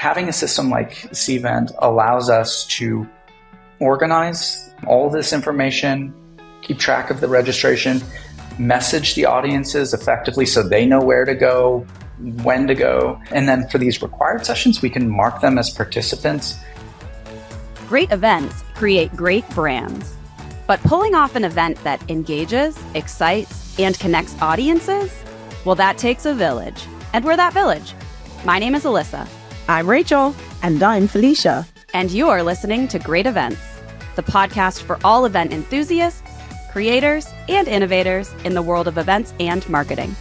Having a system like Cvent allows us to organize all this information, keep track of the registration, message the audiences effectively so they know where to go, when to go. And then for these required sessions, we can mark them as participants. Great events create great brands. But pulling off an event that engages, excites, and connects audiences, well, that takes a village. And we're that village. My name is Alyssa. I'm Rachel. And I'm Felicia. And you're listening to Great Events, the podcast for all event enthusiasts, creators, and innovators in the world of events and marketing.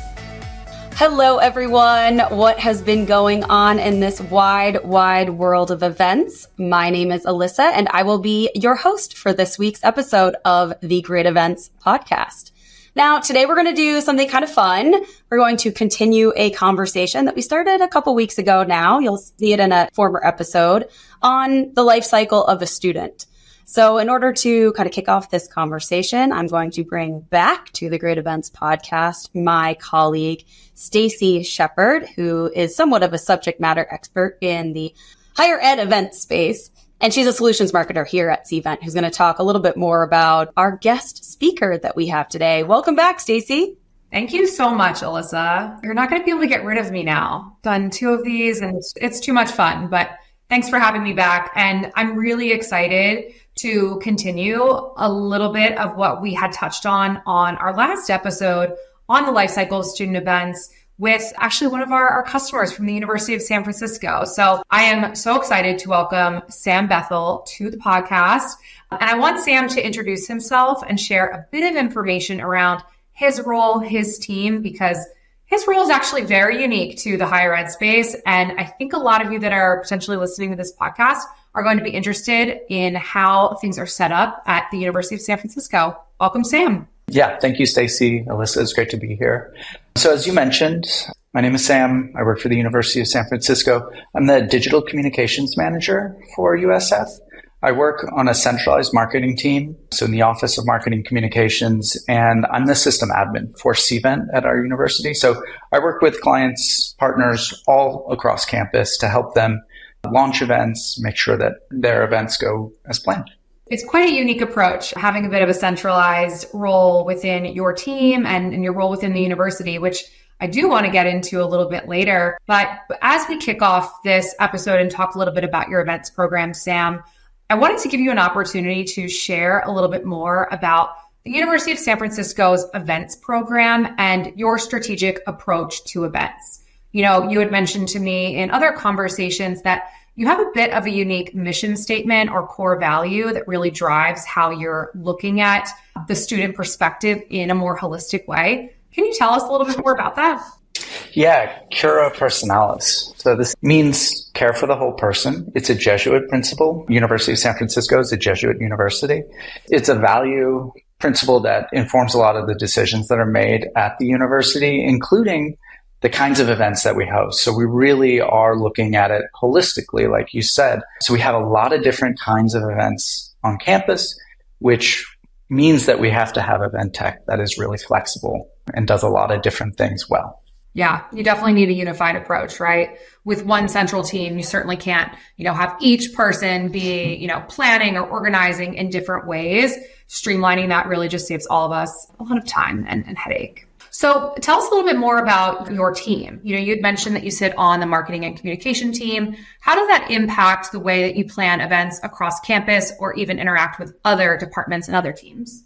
Hello, everyone. What has been going on in this wide world of events? My name is Alyssa, and I will be your host for this week's episode of the Great Events podcast. Now, today we're going to do something kind of fun. We're going to continue a conversation that we started a couple weeks ago now. You'll see it in a former episode on the life cycle of a student. So in order to kind of kick off this conversation, I'm going to bring back to the Great Events podcast my colleague, Stacy Shepard, who is somewhat of a subject matter expert in the higher ed event space. And she's a solutions marketer here at Cvent, who's going to talk a little bit more about our guest speaker that we have today. Welcome back, Stacy. Thank you so much, Alyssa. You're not going to be able to get rid of me now. Done 2 of these and it's too much fun, but thanks for having me back. And I'm really excited to continue a little bit of what we had touched on our last episode on the life cycle of student events with actually one of our customers from the University of San Francisco. So I am so excited to welcome Sam Bethel to the podcast. And I want Sam to introduce himself and share a bit of information around his role, his team, because his role is actually very unique to the higher ed space. And I think a lot of you that are potentially listening to this podcast are going to be interested in how things are set up at the University of San Francisco. Welcome, Sam. Yeah, thank you, Stacy. Alyssa, it's great to be here. So as you mentioned, my name is Sam. I work for the University of San Francisco. I'm the digital communications manager for USF. I work on a centralized marketing team, so in the Office of Marketing Communications, and I'm the system admin for Cvent at our university. So I work with clients, partners all across campus to help them launch events, make sure that their events go as planned. It's quite a unique approach, having a bit of a centralized role within your team and your role within the university, which I do want to get into a little bit later. But as we kick off this episode and talk a little bit about your events program, Sam, I wanted to give you an opportunity to share a little bit more about the University of San Francisco's events program and your strategic approach to events. You know, you had mentioned to me in other conversations that you have a bit of a unique mission statement or core value that really drives how you're looking at the student perspective in a more holistic way. Can you tell us a little bit more about that? Yeah, Cura Personalis. So this means care for the whole person. It's a Jesuit principle. University of San Francisco is a Jesuit university. It's a value principle that informs a lot of the decisions that are made at the university, including the kinds of events that we host. So we really are looking at it holistically, like you said. So we have a lot of different kinds of events on campus, which means that we have to have event tech that is really flexible and does a lot of different things well. Yeah, you definitely need a unified approach, right? With one central team, you certainly can't, have each person be, planning or organizing in different ways. Streamlining that really just saves all of us a lot of time and headache. So tell us a little bit more about your team. You'd mentioned that you sit on the marketing and communication team. How does that impact the way that you plan events across campus or even interact with other departments and other teams?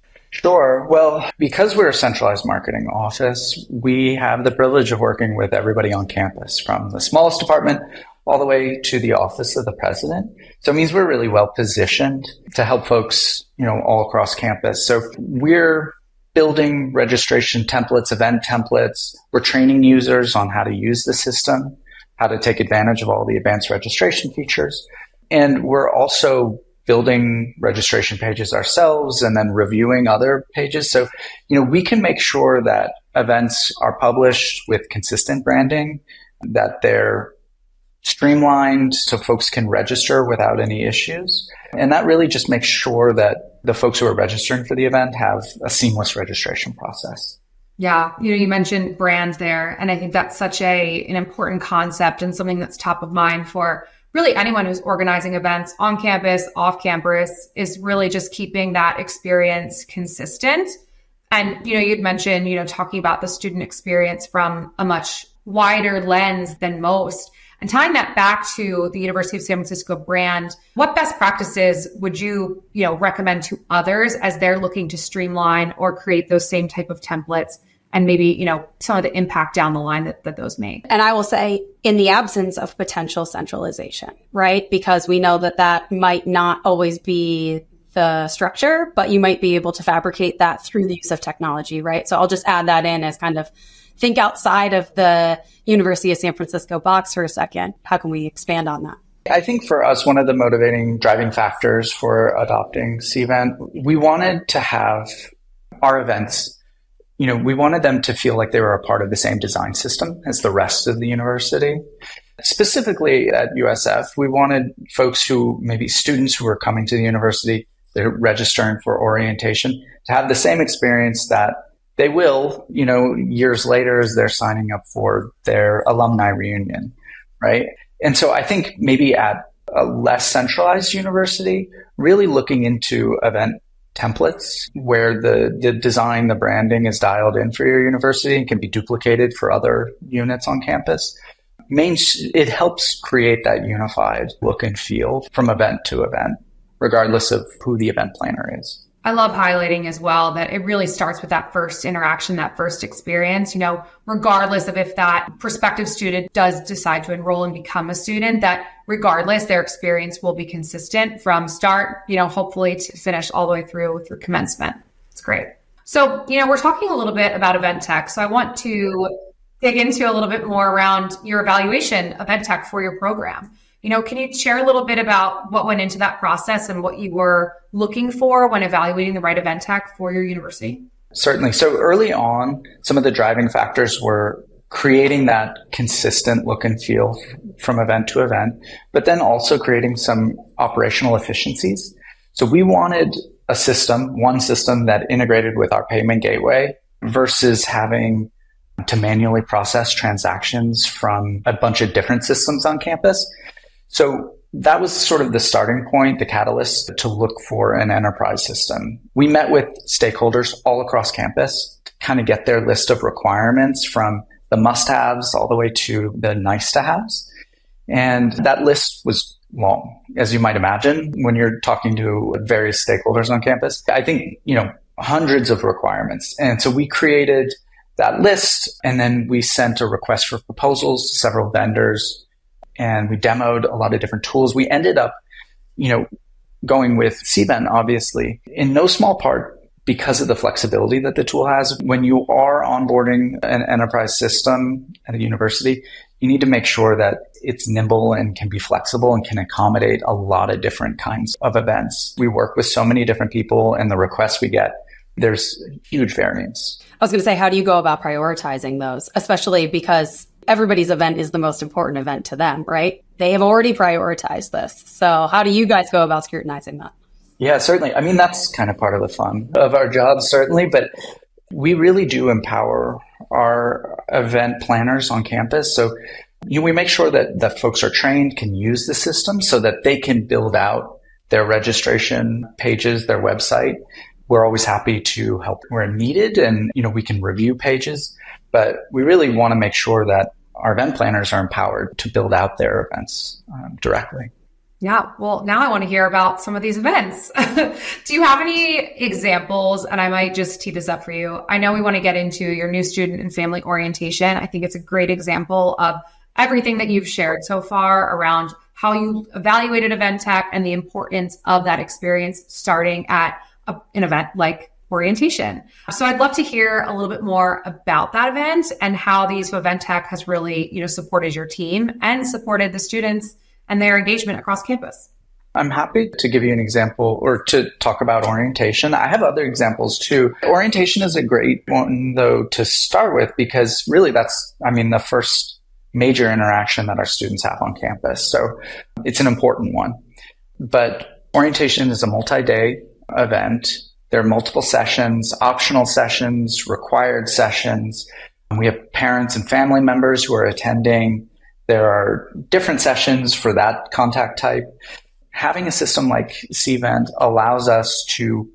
Sure. Well, because we're a centralized marketing office, we have the privilege of working with everybody on campus, from the smallest department all the way to the office of the president. So it means we're really well positioned to help folks, all across campus. So we're building registration templates, event templates. We're training users on how to use the system, how to take advantage of all the advanced registration features. And we're also building registration pages ourselves and then reviewing other pages. So, we can make sure that events are published with consistent branding, that they're streamlined so folks can register without any issues. And that really just makes sure that the folks who are registering for the event have a seamless registration process. Yeah, you mentioned brand there, and I think that's such an important concept and something that's top of mind for really anyone who's organizing events on campus, off campus, is really just keeping that experience consistent. And, you'd mentioned, talking about the student experience from a much wider lens than most. And tying that back to the University of San Francisco brand, what best practices would you, recommend to others as they're looking to streamline or create those same type of templates? And maybe, some of the impact down the line that those make. And I will say, in the absence of potential centralization, right? Because we know that might not always be the structure, but you might be able to fabricate that through the use of technology, right? So I'll just add that in as kind of think outside of the University of San Francisco box for a second. How can we expand on that? I think for us, one of the motivating driving factors for adopting Cvent, we wanted to have our events, we wanted them to feel like they were a part of the same design system as the rest of the university. Specifically at USF, we wanted folks maybe students who were coming to the university, they're registering for orientation, to have the same experience that they will, years later as they're signing up for their alumni reunion, right? And so I think maybe at a less centralized university, really looking into event templates where the design, the branding is dialed in for your university and can be duplicated for other units on campus. It helps create that unified look and feel from event to event, regardless of who the event planner is. I love highlighting as well that it really starts with that first interaction, that first experience, regardless of if that prospective student does decide to enroll and become a student, that regardless, their experience will be consistent from start, hopefully to finish all the way through commencement. It's great. So, we're talking a little bit about event tech. So I want to dig into a little bit more around your evaluation of event tech for your program. Can you share a little bit about what went into that process and what you were looking for when evaluating the right event tech for your university? Certainly. So early on, some of the driving factors were creating that consistent look and feel from event to event, but then also creating some operational efficiencies. So we wanted one system that integrated with our payment gateway versus having to manually process transactions from a bunch of different systems on campus. So that was sort of the starting point, the catalyst to look for an enterprise system. We met with stakeholders all across campus to kind of get their list of requirements from the must-haves all the way to the nice-to-haves. And that list was long, as you might imagine, when you're talking to various stakeholders on campus. I think, hundreds of requirements. And so we created that list, and then we sent a request for proposals to several vendors, and we demoed a lot of different tools. We ended up, going with Cvent, obviously, in no small part because of the flexibility that the tool has. When you are onboarding an enterprise system at a university, you need to make sure that it's nimble and can be flexible and can accommodate a lot of different kinds of events. We work with so many different people, and the requests we get, there's huge variance. I was going to say, how do you go about prioritizing those, especially because everybody's event is the most important event to them, right? They have already prioritized this. So how do you guys go about scrutinizing that? Yeah, certainly. I mean, that's kind of part of the fun of our job, certainly. But we really do empower our event planners on campus. So we make sure that folks are trained, can use the system so that they can build out their registration pages, their website. We're always happy to help where needed, and we can review pages. But we really want to make sure that our event planners are empowered to build out their events directly. Yeah. Well, now I want to hear about some of these events. Do you have any examples? And I might just tee this up for you. I know we want to get into your new student and family orientation. I think it's a great example of everything that you've shared so far around how you evaluated event tech and the importance of that experience starting at an event like orientation. So I'd love to hear a little bit more about that event and how the use of event tech has really, supported your team and supported the students and their engagement across campus. I'm happy to give you an example or to talk about orientation. I have other examples too. Orientation is a great one though to start with because really that's, the first major interaction that our students have on campus. So it's an important one. But orientation is a multi-day event. There are multiple sessions, optional sessions, required sessions. We have parents and family members who are attending. There are different sessions for that contact type. Having a system like Cvent allows us to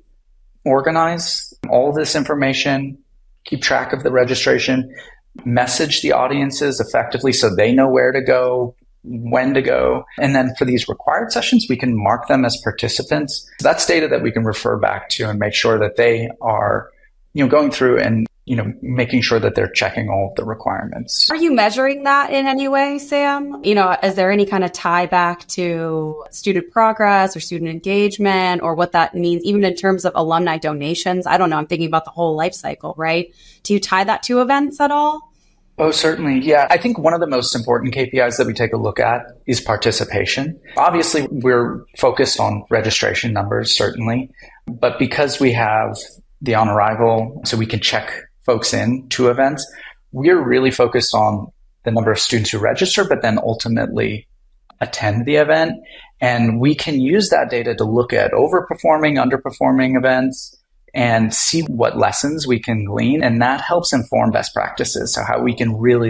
organize all this information, keep track of the registration, message the audiences effectively so they know where to go, when to go. And then for these required sessions, we can mark them as participants. That's data that we can refer back to and make sure that they are, going through and, making sure that they're checking all of the requirements. Are you measuring that in any way, Sam? Is there any kind of tie back to student progress or student engagement or what that means, even in terms of alumni donations? I don't know. I'm thinking about the whole life cycle, right? Do you tie that to events at all? Oh, certainly. Yeah. I think one of the most important KPIs that we take a look at is participation. Obviously, we're focused on registration numbers, certainly. But because we have the on arrival, so we can check folks in to events, we're really focused on the number of students who register, but then ultimately attend the event. And we can use that data to look at overperforming, underperforming events, and see what lessons we can glean. And that helps inform best practices. So how we can really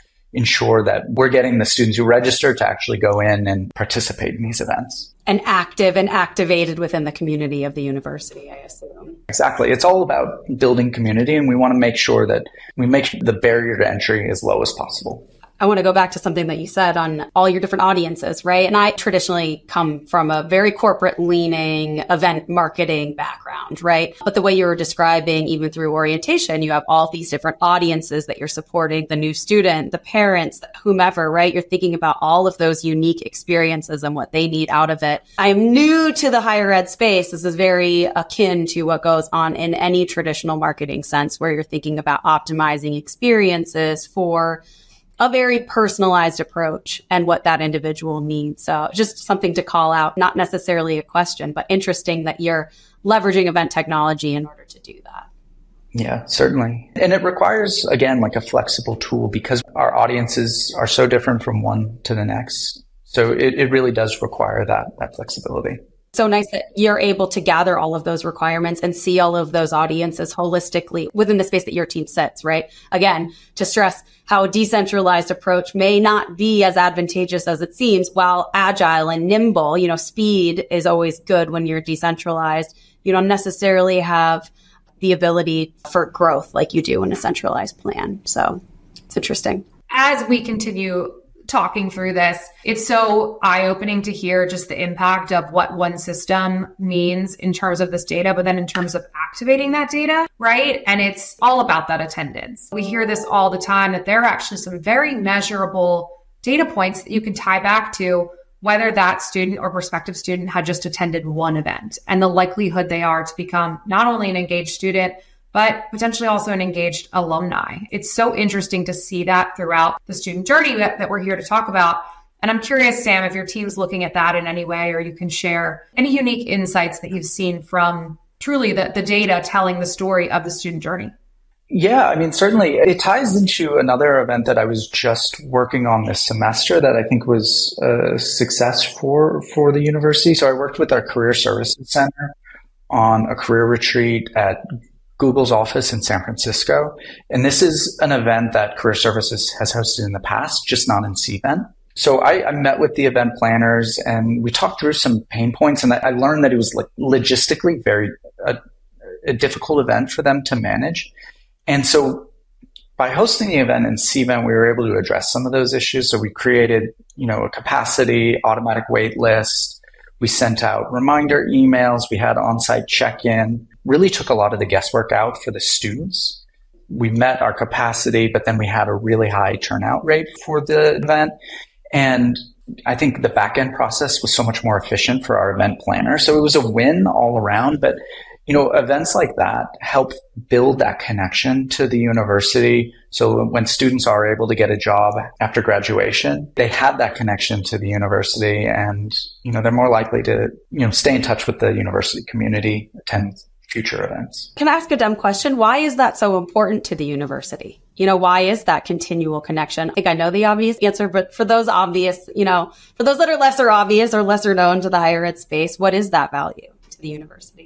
ensure that we're getting the students who register to actually go in and participate in these events. And active and activated within the community of the university, I assume. Exactly. It's all about building community, and we want to make sure that we make the barrier to entry as low as possible. I want to go back to something that you said on all your different audiences, right? And I traditionally come from a very corporate leaning event marketing background, right? But the way you were describing, even through orientation, you have all these different audiences that you're supporting, the new student, the parents, whomever, right? You're thinking about all of those unique experiences and what they need out of it. I'm new to the higher ed space. This is very akin to what goes on in any traditional marketing sense, where you're thinking about optimizing experiences for a very personalized approach and what that individual needs. So just something to call out, not necessarily a question, but interesting that you're leveraging event technology in order to do that. Yeah, certainly. And it requires, again, a flexible tool because our audiences are so different from one to the next. So it really does require that flexibility. So nice that you're able to gather all of those requirements and see all of those audiences holistically within the space that your team sits, right? Again, to stress how a decentralized approach may not be as advantageous as it seems, while agile and nimble, speed is always good when you're decentralized. You don't necessarily have the ability for growth like you do in a centralized plan. So it's interesting. As we continue talking through this, it's so eye-opening to hear just the impact of what one system means in terms of this data, but then in terms of activating that data, right? And it's all about that attendance. We hear this all the time, that there are actually some very measurable data points that you can tie back to whether that student or prospective student had just attended one event and the likelihood they are to become not only an engaged student, but potentially also an engaged alumni. It's so interesting to see that throughout the student journey that we're here to talk about. And I'm curious, Sam, if your team's looking at that in any way, or you can share any unique insights that you've seen from truly the data telling the story of the student journey. Yeah, certainly. It ties into another event that I was just working on this semester that I think was a success for the university. So I worked with our Career Services Center on a career retreat at Google's office in San Francisco. And this is an event that Career Services has hosted in the past, just not in Cvent. So I met with the event planners and we talked through some pain points, and I learned that it was logistically very a difficult event for them to manage. And so by hosting the event in Cvent, we were able to address some of those issues. So we created, a capacity, automatic wait list. We sent out reminder emails. We had on-site check-in. Really took a lot of the guesswork out for the students. We met our capacity, but then we had a really high turnout rate for the event. And I think the back-end process was so much more efficient for our event planner. So it was a win all around. But, events like that help build that connection to the university. So when students are able to get a job after graduation, they have that connection to the university, and, they're more likely to, stay in touch with the university community, attend future events. Can I ask a dumb question? Why is that so important to the university? Why is that continual connection? I think I know the obvious answer, but for those obvious, for those that are lesser obvious or lesser known to the higher ed space, what is that value to the university?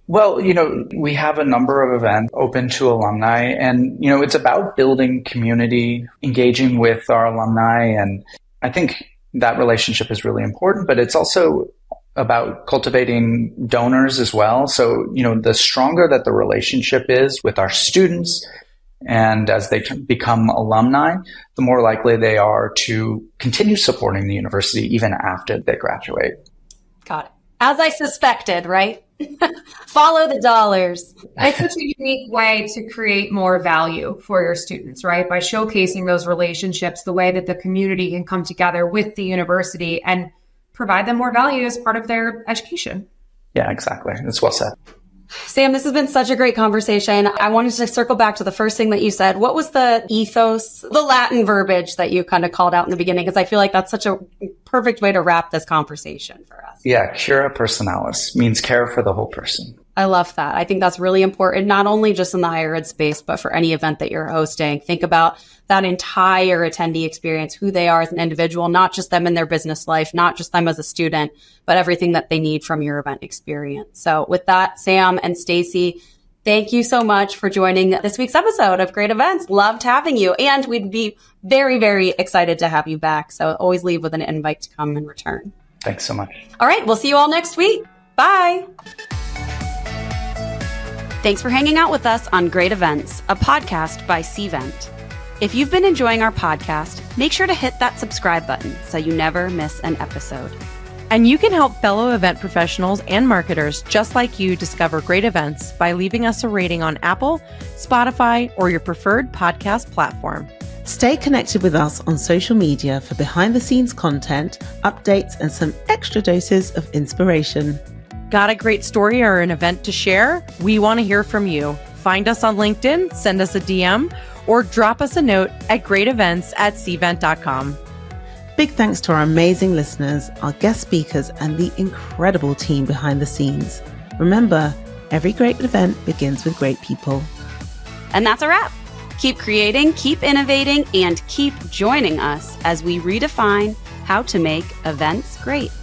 Well, we have a number of events open to alumni, and, it's about building community, engaging with our alumni. And I think that relationship is really important, but it's also about cultivating donors as well. So, the stronger that the relationship is with our students, and as they become alumni, the more likely they are to continue supporting the university even after they graduate. Got it. As I suspected, right? Follow the dollars. It's such a unique way to create more value for your students, right? By showcasing those relationships, the way that the community can come together with the university and provide them more value as part of their education. Yeah, exactly. That's well said. Sam, this has been such a great conversation. I wanted to circle back to the first thing that you said. What was the ethos, the Latin verbiage that you kind of called out in the beginning? Because I feel like that's such a perfect way to wrap this conversation for us. Yeah, cura personalis means care for the whole person. I love that. I think that's really important, not only just in the higher ed space, but for any event that you're hosting. Think about that entire attendee experience, who they are as an individual, not just them in their business life, not just them as a student, but everything that they need from your event experience. So with that, Sam and Stacy, thank you so much for joining this week's episode of Great Events. Loved having you. And we'd be very, very excited to have you back. So always leave with an invite to come and return. Thanks so much. All right. We'll see you all next week. Bye. Thanks for hanging out with us on Great Events, a podcast by Cvent. If you've been enjoying our podcast, make sure to hit that subscribe button so you never miss an episode. And you can help fellow event professionals and marketers just like you discover great events by leaving us a rating on Apple, Spotify, or your preferred podcast platform. Stay connected with us on social media for behind-the-scenes content, updates, and some extra doses of inspiration. Got a great story or an event to share? We want to hear from you. Find us on LinkedIn, send us a DM, or drop us a note at greatevents@cvent.com. Big thanks to our amazing listeners, our guest speakers, and the incredible team behind the scenes. Remember, every great event begins with great people. And that's a wrap. Keep creating, keep innovating, and keep joining us as we redefine how to make events great.